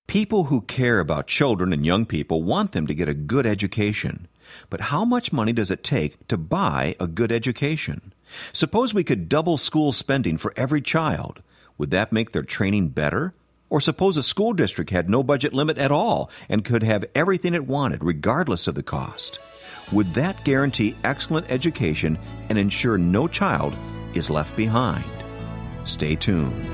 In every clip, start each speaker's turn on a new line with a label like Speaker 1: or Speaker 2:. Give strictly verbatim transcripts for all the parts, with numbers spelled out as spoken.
Speaker 1: People who care about children and young people want them to get a good education. But how much money does it take to buy a good education? Suppose we could double school spending for every child. Would that make their training better? Or suppose a school district had no budget limit at all and could have everything it wanted regardless of the cost. Would that guarantee excellent education and ensure no child is left behind? Stay tuned.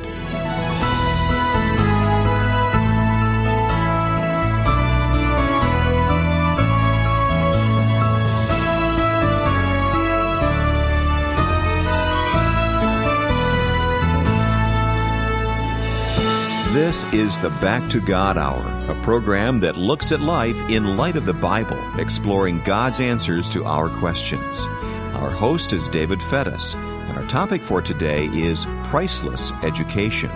Speaker 1: This is the Back to God Hour, a program that looks at life in light of the Bible, exploring God's answers to our questions. Our host is David Fettis, and our topic for today is priceless education.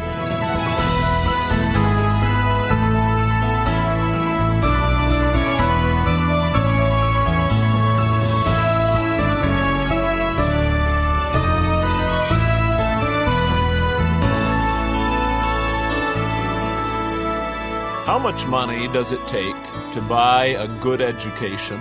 Speaker 2: How much money does it take to buy a good education?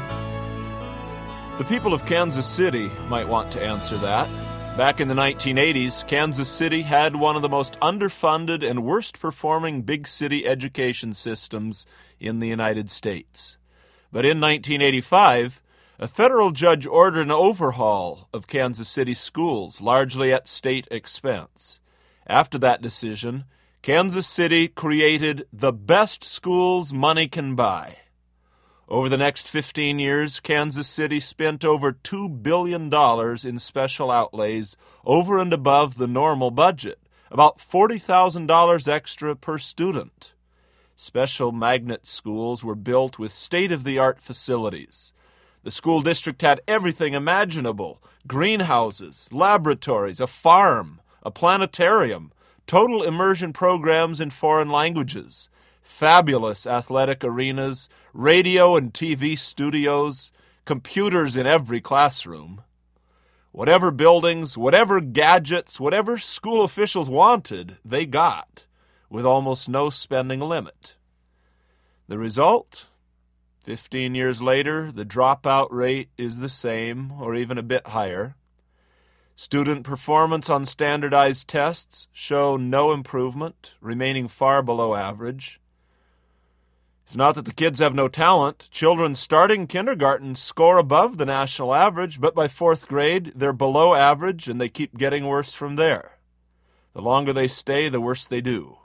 Speaker 2: The people of Kansas City might want to answer that. Back in the nineteen eighties, Kansas City had one of the most underfunded and worst-performing big city education systems in the United States. But in nineteen eighty-five, a federal judge ordered an overhaul of Kansas City schools, largely at state expense. After that decision, Kansas City created the best schools money can buy. Over the next fifteen years, Kansas City spent over two billion dollars in special outlays over and above the normal budget, about forty thousand dollars extra per student. Special magnet schools were built with state-of-the-art facilities. The school district had everything imaginable: greenhouses, laboratories, a farm, a planetarium, total immersion programs in foreign languages, fabulous athletic arenas, radio and T V studios, computers in every classroom. Whatever buildings, whatever gadgets, whatever school officials wanted, they got, with almost no spending limit. The result? Fifteen years later, the dropout rate is the same, or even a bit higher. Student performance on standardized tests show no improvement, remaining far below average. It's not that the kids have no talent. Children starting kindergarten score above the national average, but by fourth grade, they're below average, and they keep getting worse from there. The longer they stay, the worse they do.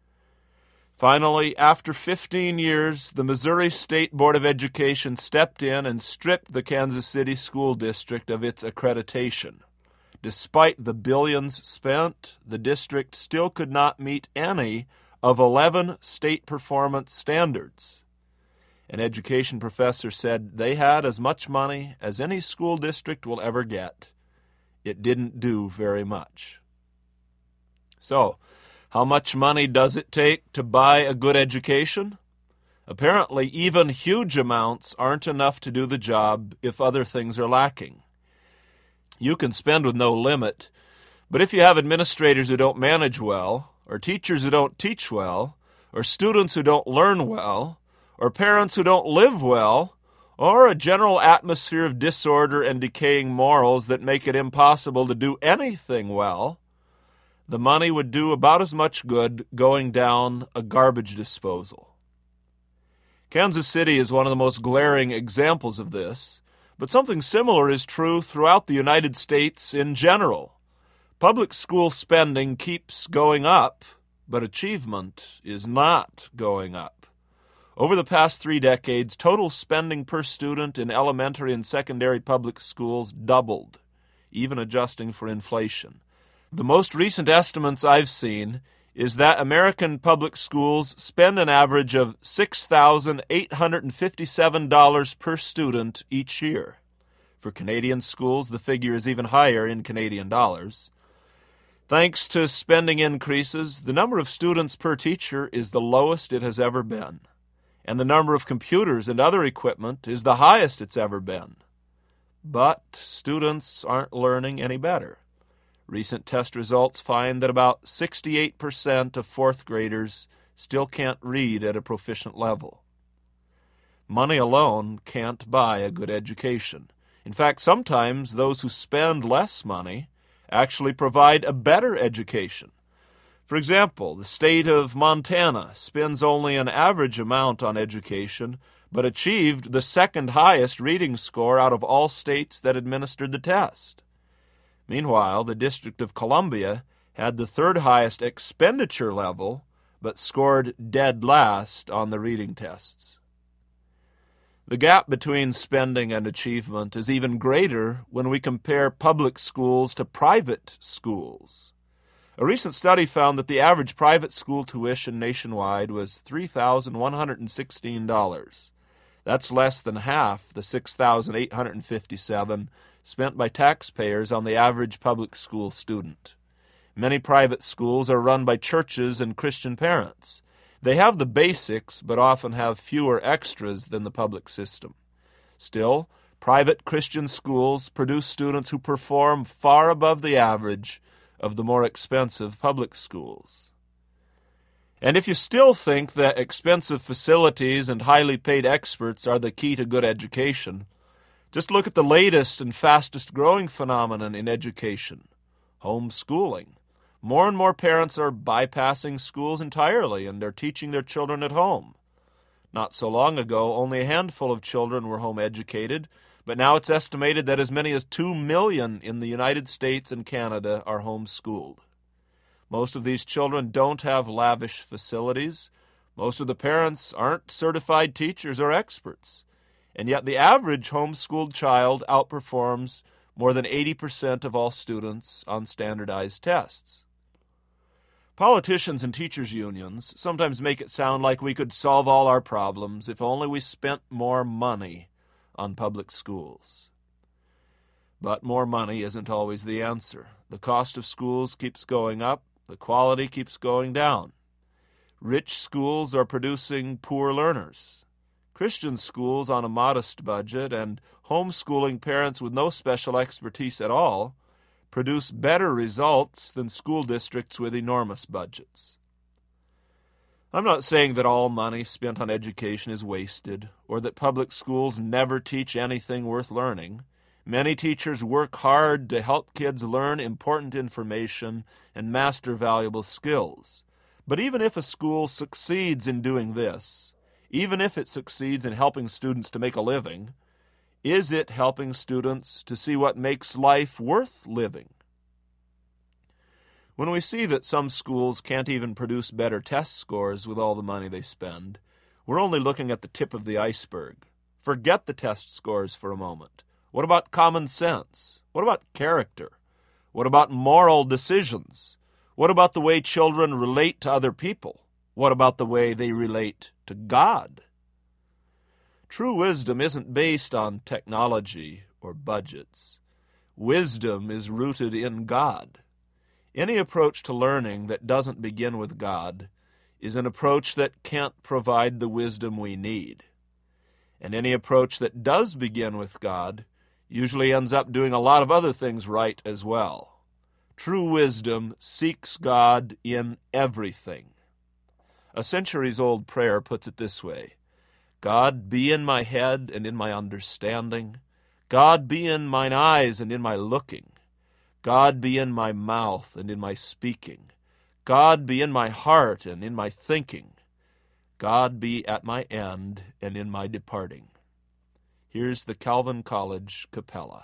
Speaker 2: Finally, after fifteen years, the Missouri State Board of Education stepped in and stripped the Kansas City School District of its accreditation. Despite the billions spent, the district still could not meet any of eleven state performance standards. An education professor said they had as much money as any school district will ever get. It didn't do very much. So, how much money does it take to buy a good education? Apparently, even huge amounts aren't enough to do the job if other things are lacking. You can spend with no limit, but if you have administrators who don't manage well, or teachers who don't teach well, or students who don't learn well, or parents who don't live well, or a general atmosphere of disorder and decaying morals that make it impossible to do anything well, the money would do about as much good going down a garbage disposal. Kansas City is one of the most glaring examples of this. But something similar is true throughout the United States in general. Public school spending keeps going up, but achievement is not going up. Over the past three decades, total spending per student in elementary and secondary public schools doubled, even adjusting for inflation. The most recent estimates I've seen is that American public schools spend an average of six thousand eight hundred fifty-seven dollars per student each year. For Canadian schools, the figure is even higher in Canadian dollars. Thanks to spending increases, the number of students per teacher is the lowest it has ever been, and the number of computers and other equipment is the highest it's ever been. But students aren't learning any better. Recent test results find that about sixty-eight percent of fourth graders still can't read at a proficient level. Money alone can't buy a good education. In fact, sometimes those who spend less money actually provide a better education. For example, the state of Montana spends only an average amount on education, but achieved the second highest reading score out of all states that administered the test. Meanwhile, the District of Columbia had the third highest expenditure level, but scored dead last on the reading tests. The gap between spending and achievement is even greater when we compare public schools to private schools. A recent study found that the average private school tuition nationwide was three thousand one hundred sixteen dollars. That's less than half the six thousand eight hundred fifty-seven dollars spent by taxpayers on the average public school student. Many private schools are run by churches and Christian parents. They have the basics, but often have fewer extras than the public system. Still, private Christian schools produce students who perform far above the average of the more expensive public schools. And if you still think that expensive facilities and highly paid experts are the key to good education, just look at the latest and fastest growing phenomenon in education, homeschooling. More and more parents are bypassing schools entirely and are teaching their children at home. Not so long ago, only a handful of children were home educated, but now it's estimated that as many as two million in the United States and Canada are homeschooled. Most of these children don't have lavish facilities. Most of the parents aren't certified teachers or experts. And yet the average homeschooled child outperforms more than eighty percent of all students on standardized tests. Politicians and teachers' unions sometimes make it sound like we could solve all our problems if only we spent more money on public schools. But more money isn't always the answer. The cost of schools keeps going up, the quality keeps going down. Rich schools are producing poor learners. Christian schools on a modest budget and homeschooling parents with no special expertise at all produce better results than school districts with enormous budgets. I'm not saying that all money spent on education is wasted, or that public schools never teach anything worth learning. Many teachers work hard to help kids learn important information and master valuable skills. But even if a school succeeds in doing this, even if it succeeds in helping students to make a living, is it helping students to see what makes life worth living? When we see that some schools can't even produce better test scores with all the money they spend, we're only looking at the tip of the iceberg. Forget the test scores for a moment. What about common sense? What about character? What about moral decisions? What about the way children relate to other people? What about the way they relate to God? True wisdom isn't based on technology or budgets. Wisdom is rooted in God. Any approach to learning that doesn't begin with God is an approach that can't provide the wisdom we need. And any approach that does begin with God usually ends up doing a lot of other things right as well. True wisdom seeks God in everything. A centuries-old prayer puts it this way: God, be in my head and in my understanding. God, be in mine eyes and in my looking. God, be in my mouth and in my speaking. God, be in my heart and in my thinking. God, be at my end and in my departing. Here's the Calvin College Capella.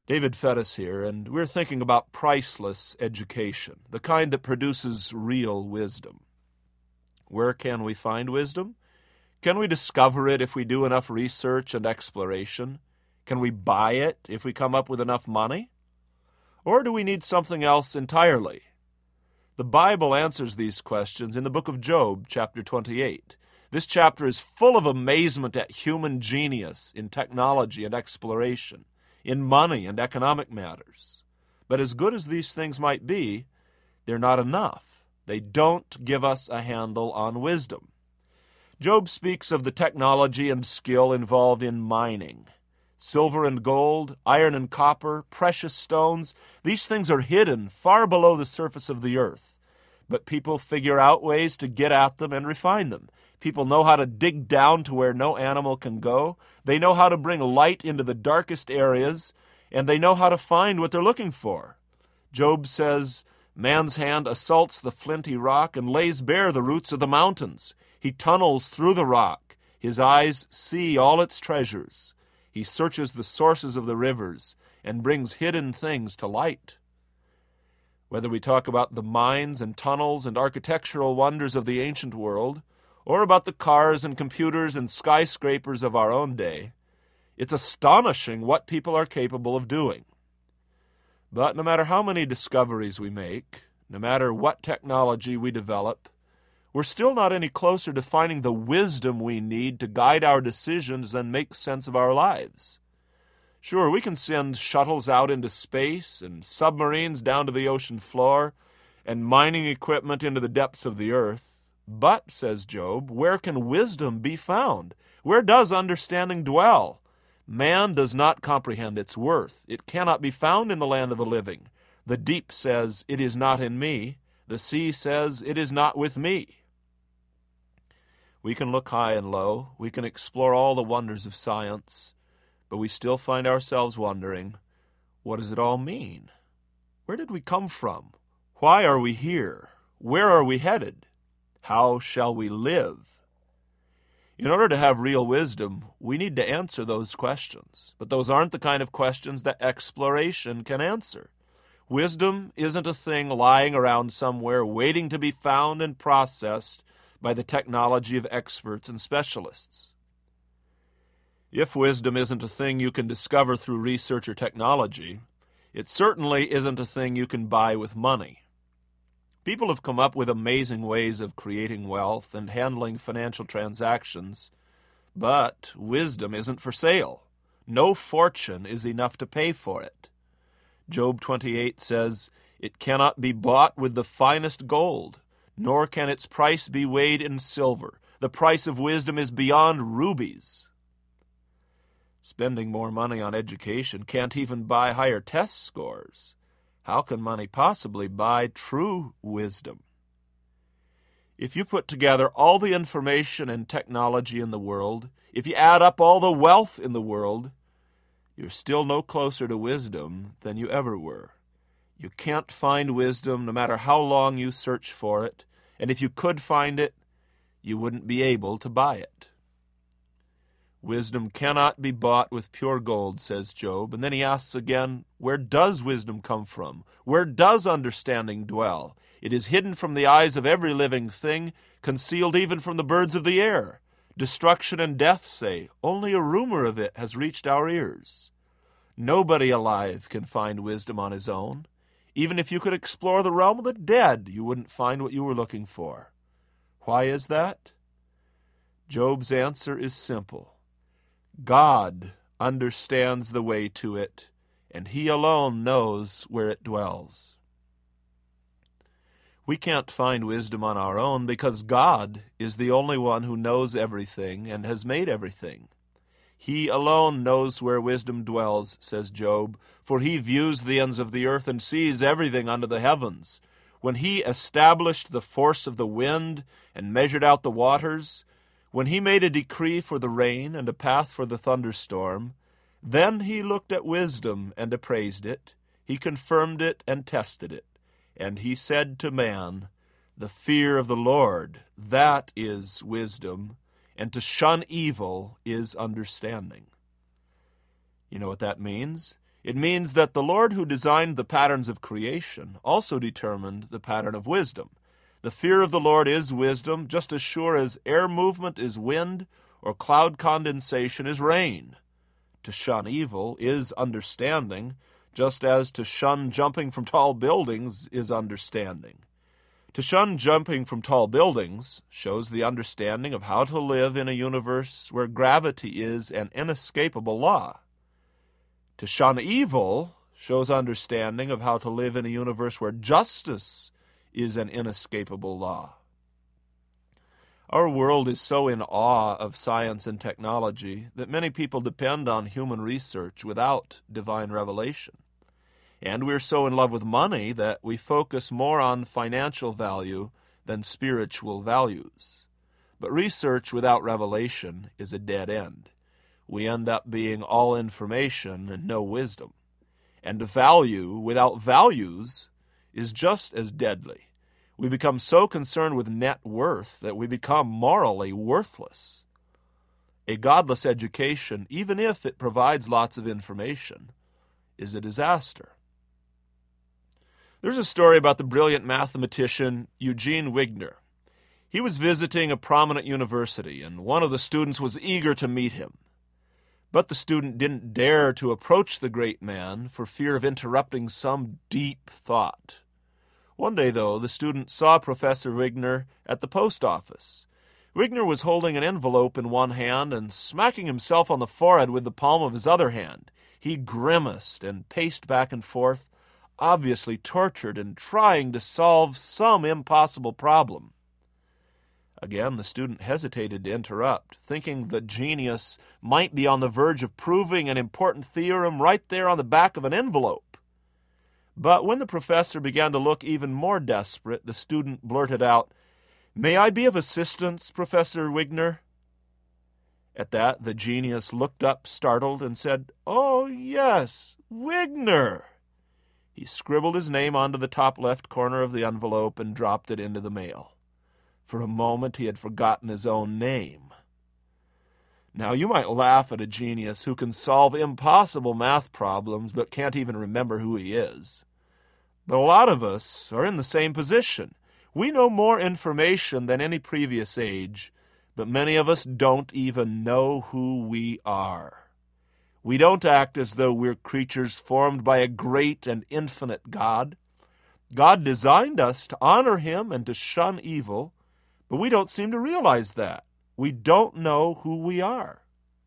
Speaker 2: David Fettis here, and we're thinking about priceless education, the kind that produces real wisdom. Where can we find wisdom? Can we discover it if we do enough research and exploration? Can we buy it if we come up with enough money? Or do we need something else entirely? The Bible answers these questions in the book of Job, chapter twenty-eight. This chapter is full of amazement at human genius in technology and exploration, in money and economic matters. But as good as these things might be, they're not enough. They don't give us a handle on wisdom. Job speaks of the technology and skill involved in mining. Silver and gold, iron and copper, precious stones, these things are hidden far below the surface of the earth. But people figure out ways to get at them and refine them. People know how to dig down to where no animal can go. They know how to bring light into the darkest areas, and they know how to find what they're looking for. Job says, "Man's hand assaults the flinty rock and lays bare the roots of the mountains. He tunnels through the rock. His eyes see all its treasures. He searches the sources of the rivers and brings hidden things to light." Whether we talk about the mines and tunnels and architectural wonders of the ancient world, or about the cars and computers and skyscrapers of our own day, it's astonishing what people are capable of doing. But no matter how many discoveries we make, no matter what technology we develop, we're still not any closer to finding the wisdom we need to guide our decisions and make sense of our lives. Sure, we can send shuttles out into space and submarines down to the ocean floor and mining equipment into the depths of the earth. But, says Job, where can wisdom be found? Where does understanding dwell? Man does not comprehend its worth. It cannot be found in the land of the living. The deep says, "It is not in me." The sea says, "It is not with me." We can look high and low. We can explore all the wonders of science. But we still find ourselves wondering, what does it all mean? Where did we come from? Why are we here? Where are we headed? How shall we live? In order to have real wisdom, we need to answer those questions. But those aren't the kind of questions that exploration can answer. Wisdom isn't a thing lying around somewhere waiting to be found and processed by the technology of experts and specialists. If wisdom isn't a thing you can discover through research or technology, it certainly isn't a thing you can buy with money. People have come up with amazing ways of creating wealth and handling financial transactions, but wisdom isn't for sale. No fortune is enough to pay for it. Job twenty-eight says, "It cannot be bought with the finest gold, nor can its price be weighed in silver. The price of wisdom is beyond rubies." Spending more money on education can't even buy higher test scores. How can money possibly buy true wisdom? If you put together all the information and technology in the world, if you add up all the wealth in the world, you're still no closer to wisdom than you ever were. You can't find wisdom no matter how long you search for it, and if you could find it, you wouldn't be able to buy it. Wisdom cannot be bought with pure gold, says Job. And then he asks again, where does wisdom come from? Where does understanding dwell? It is hidden from the eyes of every living thing, concealed even from the birds of the air. Destruction and death say, only a rumor of it has reached our ears. Nobody alive can find wisdom on his own. Even if you could explore the realm of the dead, you wouldn't find what you were looking for. Why is that? Job's answer is simple. God understands the way to it, and He alone knows where it dwells. We can't find wisdom on our own because God is the only one who knows everything and has made everything. He alone knows where wisdom dwells, says Job, for He views the ends of the earth and sees everything under the heavens. When He established the force of the wind and measured out the waters, when He made a decree for the rain and a path for the thunderstorm, then He looked at wisdom and appraised it. He confirmed it and tested it. And He said to man, the fear of the Lord, that is wisdom, and to shun evil is understanding. You know what that means? It means that the Lord who designed the patterns of creation also determined the pattern of wisdom. The fear of the Lord is wisdom, just as sure as air movement is wind or cloud condensation is rain. To shun evil is understanding, just as to shun jumping from tall buildings is understanding. To shun jumping from tall buildings shows the understanding of how to live in a universe where gravity is an inescapable law. To shun evil shows understanding of how to live in a universe where justice is an inescapable law. Our world is so in awe of science and technology that many people depend on human research without divine revelation. And we're so in love with money that we focus more on financial value than spiritual values. But research without revelation is a dead end. We end up being all information and no wisdom. And value without values is just as deadly. We become so concerned with net worth that we become morally worthless. A godless education, even if it provides lots of information, is a disaster. There's a story about the brilliant mathematician Eugene Wigner. He was visiting a prominent university, and one of the students was eager to meet him. But the student didn't dare to approach the great man for fear of interrupting some deep thought. One day, though, the student saw Professor Wigner at the post office. Wigner was holding an envelope in one hand and smacking himself on the forehead with the palm of his other hand. He grimaced and paced back and forth, obviously tortured and trying to solve some impossible problem. Again, the student hesitated to interrupt, thinking the genius might be on the verge of proving an important theorem right there on the back of an envelope. But when the professor began to look even more desperate, the student blurted out, "May I be of assistance, Professor Wigner?" At that, the genius looked up startled and said, "Oh, yes, Wigner." He scribbled his name onto the top left corner of the envelope and dropped it into the mail. For a moment he had forgotten his own name. Now, you might laugh at a genius who can solve impossible math problems but can't even remember who he is. But a lot of us are in the same position. We know more information than any previous age, but many of us don't even know who we are. We don't act as though we're creatures formed by a great and infinite God. God designed us to honor Him and to shun evil, but we don't seem to realize that. We don't know who we are.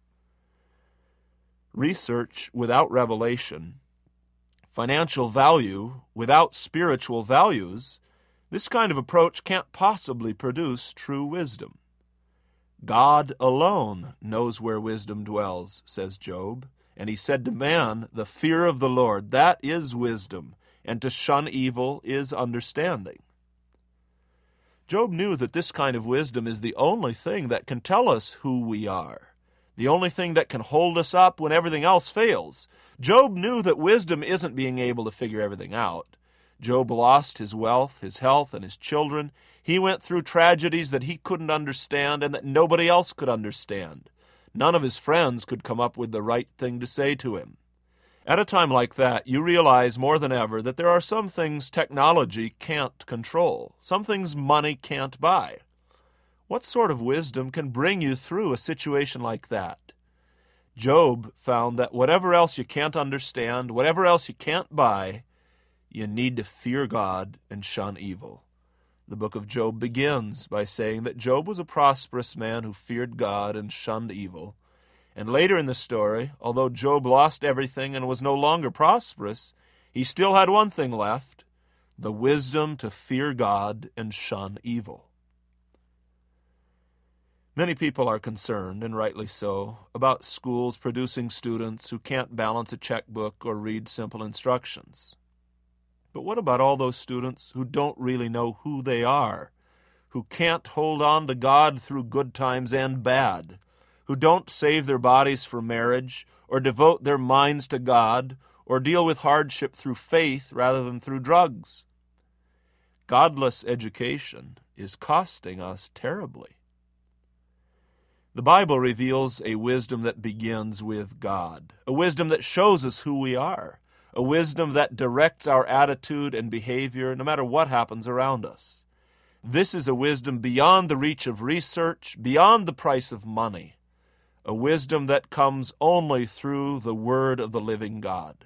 Speaker 2: Research without revelation, financial value without spiritual values, this kind of approach can't possibly produce true wisdom. God alone knows where wisdom dwells, says Job, and he said to man, the fear of the Lord, that is wisdom, and to shun evil is understanding. Job knew that this kind of wisdom is the only thing that can tell us who we are, the only thing that can hold us up when everything else fails. Job knew that wisdom isn't being able to figure everything out. Job lost his wealth, his health, and his children. He went through tragedies that he couldn't understand and that nobody else could understand. None of his friends could come up with the right thing to say to him. At a time like that, you realize more than ever that there are some things technology can't control, some things money can't buy. What sort of wisdom can bring you through a situation like that? Job found that whatever else you can't understand, whatever else you can't buy, you need to fear God and shun evil. The book of Job begins by saying that Job was a prosperous man who feared God and shunned evil. And later in the story, although Job lost everything and was no longer prosperous, he still had one thing left, the wisdom to fear God and shun evil. Many people are concerned, and rightly so, about schools producing students who can't balance a checkbook or read simple instructions. But what about all those students who don't really know who they are, who can't hold on to God through good times and bad, who don't save their bodies for marriage, or devote their minds to God, or deal with hardship through faith rather than through drugs? Godless education is costing us terribly. The Bible reveals a wisdom that begins with God, a wisdom that shows us who we are, a wisdom that directs our attitude and behavior no matter what happens around us. This is a wisdom beyond the reach of research, beyond the price of money, a wisdom that comes only through the Word of the living God.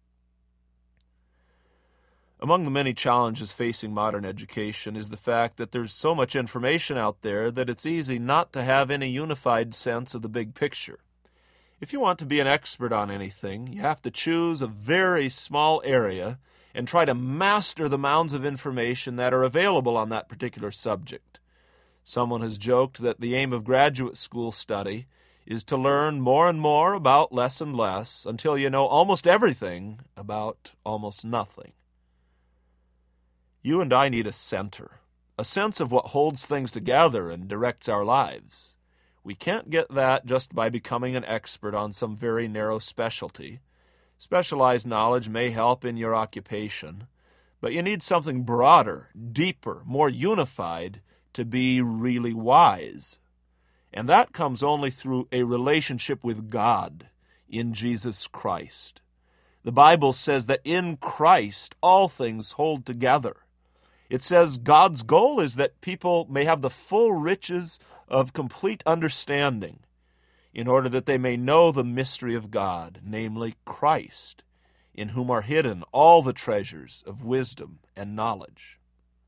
Speaker 2: Among the many challenges facing modern education is the fact that there's so much information out there that it's easy not to have any unified sense of the big picture. If you want to be an expert on anything, you have to choose a very small area and try to master the mounds of information that are available on that particular subject. Someone has joked that the aim of graduate school study is to learn more and more about less and less until you know almost everything about almost nothing. You and I need a center, a sense of what holds things together and directs our lives. We can't get that just by becoming an expert on some very narrow specialty. Specialized knowledge may help in your occupation, but you need something broader, deeper, more unified to be really wise. And that comes only through a relationship with God in Jesus Christ. The Bible says that in Christ all things hold together. It says God's goal is that people may have the full riches of complete understanding in order that they may know the mystery of God, namely Christ, in whom are hidden all the treasures of wisdom and knowledge.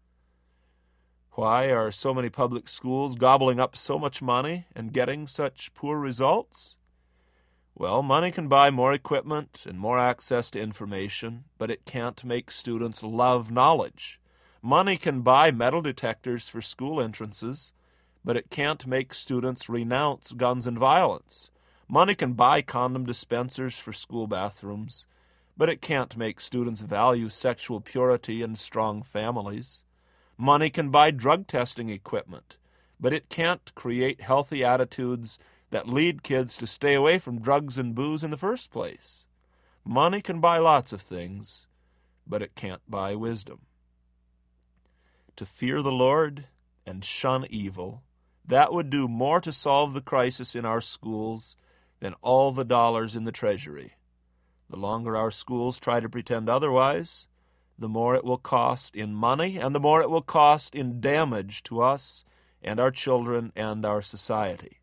Speaker 2: Why are so many public schools gobbling up so much money and getting such poor results? Well, money can buy more equipment and more access to information, but it can't make students love knowledge. Money can buy metal detectors for school entrances, but it can't make students renounce guns and violence. Money can buy condom dispensers for school bathrooms, but it can't make students value sexual purity and strong families. Money can buy drug testing equipment, but it can't create healthy attitudes that lead kids to stay away from drugs and booze in the first place. Money can buy lots of things, but it can't buy wisdom. To fear the Lord and shun evil, that would do more to solve the crisis in our schools than all the dollars in the treasury. The longer our schools try to pretend otherwise, the more it will cost in money and the more it will cost in damage to us and our children and our society.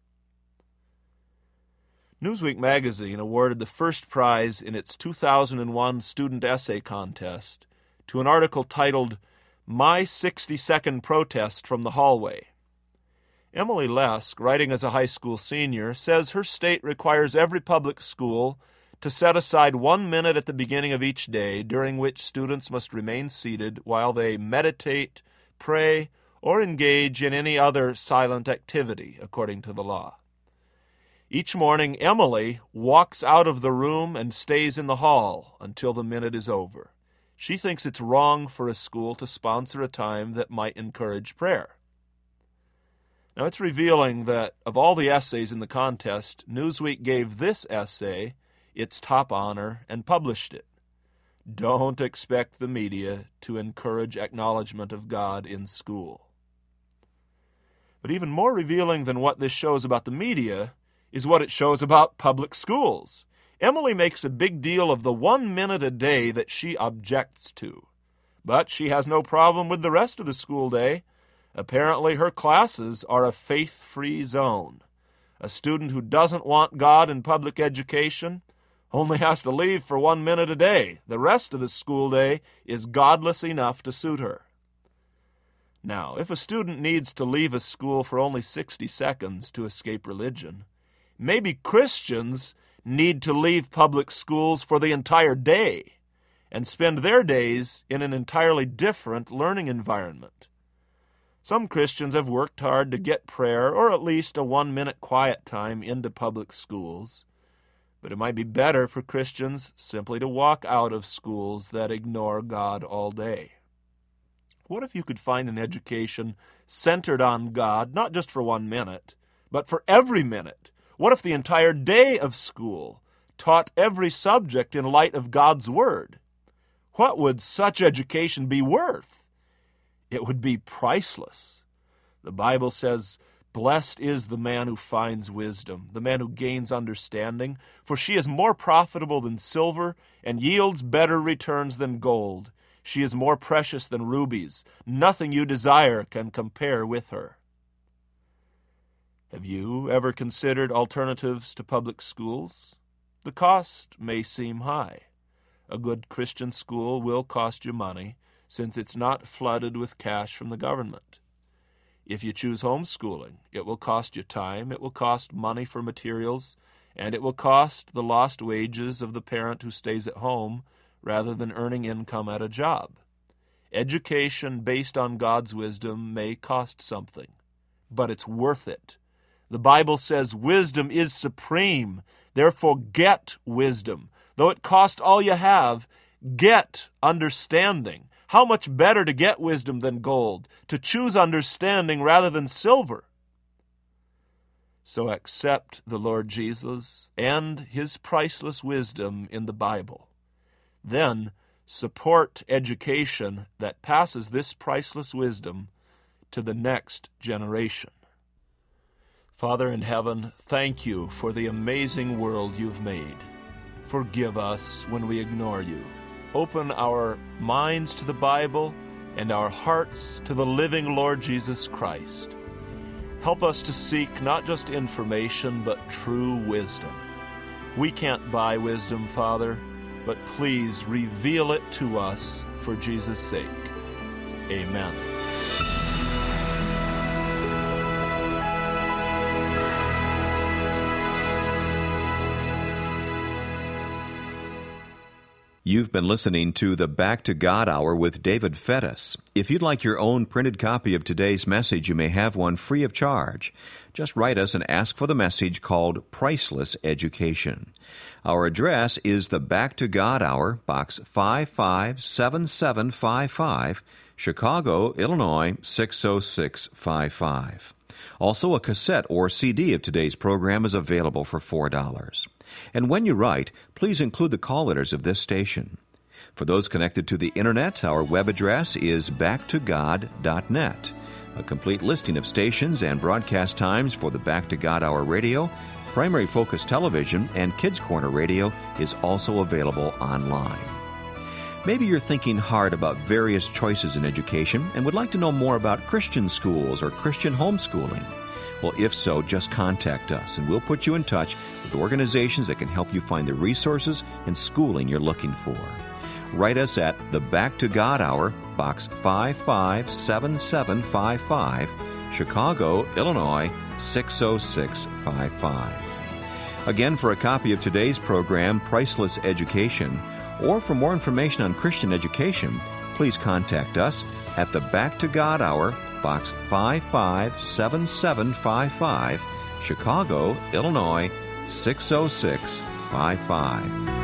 Speaker 2: Newsweek magazine awarded the first prize in its two thousand one student essay contest to an article titled My sixty-second Protest from the Hallway. Emily Lesk, writing as a high school senior, says her state requires every public school to set aside one minute at the beginning of each day during which students must remain seated while they meditate, pray, or engage in any other silent activity, according to the law. Each morning, Emily walks out of the room and stays in the hall until the minute is over. She thinks it's wrong for a school to sponsor a time that might encourage prayer. Now, it's revealing that of all the essays in the contest, Newsweek gave this essay its top honor and published it. Don't expect the media to encourage acknowledgement of God in school. But even more revealing than what this shows about the media is what it shows about public schools. Emily makes a big deal of the one minute a day that she objects to. But she has no problem with the rest of the school day. Apparently her classes are a faith-free zone. A student who doesn't want God in public education only has to leave for one minute a day. The rest of the school day is godless enough to suit her. Now, if a student needs to leave a school for only sixty seconds to escape religion, maybe Christians need to leave public schools for the entire day and spend their days in an entirely different learning environment. Some Christians have worked hard to get prayer, or at least a one-minute quiet time, into public schools, but it might be better for Christians simply to walk out of schools that ignore God all day. What if you could find an education centered on God, not just for one minute, but for every minute? What if the entire day of school taught every subject in light of God's Word? What would such education be worth? It would be priceless. The Bible says, Blessed is the man who finds wisdom, the man who gains understanding, for she is more profitable than silver and yields better returns than gold. She is more precious than rubies. Nothing you desire can compare with her. Have you ever considered alternatives to public schools? The cost may seem high. A good Christian school will cost you money, since it's not flooded with cash from the government. If you choose homeschooling, it will cost you time, it will cost money for materials, and it will cost the lost wages of the parent who stays at home rather than earning income at a job. Education based on God's wisdom may cost something, but it's worth it. The Bible says wisdom is supreme, therefore get wisdom. Though it cost all you have, get understanding. How much better to get wisdom than gold, to choose understanding rather than silver. So accept the Lord Jesus and his priceless wisdom in the Bible. Then support education that passes this priceless wisdom to the next generation. Father in heaven, thank you for the amazing world you've made. Forgive us when we ignore you. Open our minds to the Bible and our hearts to the living Lord Jesus Christ. Help us to seek not just information, but true wisdom. We can't buy wisdom, Father, but please reveal it to us for Jesus' sake. Amen.
Speaker 1: You've been listening to the Back to God Hour with David Fettis. If you'd like your own printed copy of today's message, you may have one free of charge. Just write us and ask for the message called Priceless Education. Our address is the Back to God Hour, Box five five seven seven five five, Chicago, Illinois six oh six five five. Also, a cassette or C D of today's program is available for four dollars. And when you write, please include the call letters of this station. For those connected to the Internet, our web address is back to god dot net. A complete listing of stations and broadcast times for the Back to God Hour radio, Primary Focus Television, and Kids Corner Radio is also available online. Maybe you're thinking hard about various choices in education and would like to know more about Christian schools or Christian homeschooling. Well, if so, just contact us and we'll put you in touch with organizations that can help you find the resources and schooling you're looking for. Write us at the Back to God Hour, Box five five seven seven five five, Chicago, Illinois six oh six five five. Again, for a copy of today's program, Priceless Education, or for more information on Christian education, please contact us at the Back to God Hour, Box five five seven seven five five, Chicago, Illinois six oh six five five.